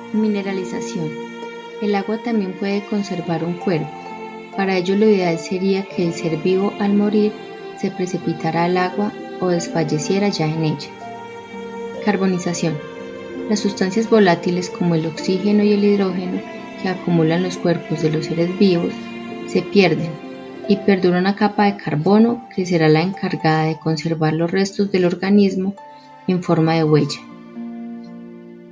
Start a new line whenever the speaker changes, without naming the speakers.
Mineralización. El agua también puede conservar un cuerpo. Para ello lo ideal sería que el ser vivo al morir se precipitara al agua o desfalleciera ya en ella. Carbonización. Las sustancias volátiles como el oxígeno y el hidrógeno que acumulan los cuerpos de los seres vivos se pierden y perdura una capa de carbono que será la encargada de conservar los restos del organismo en forma de huella.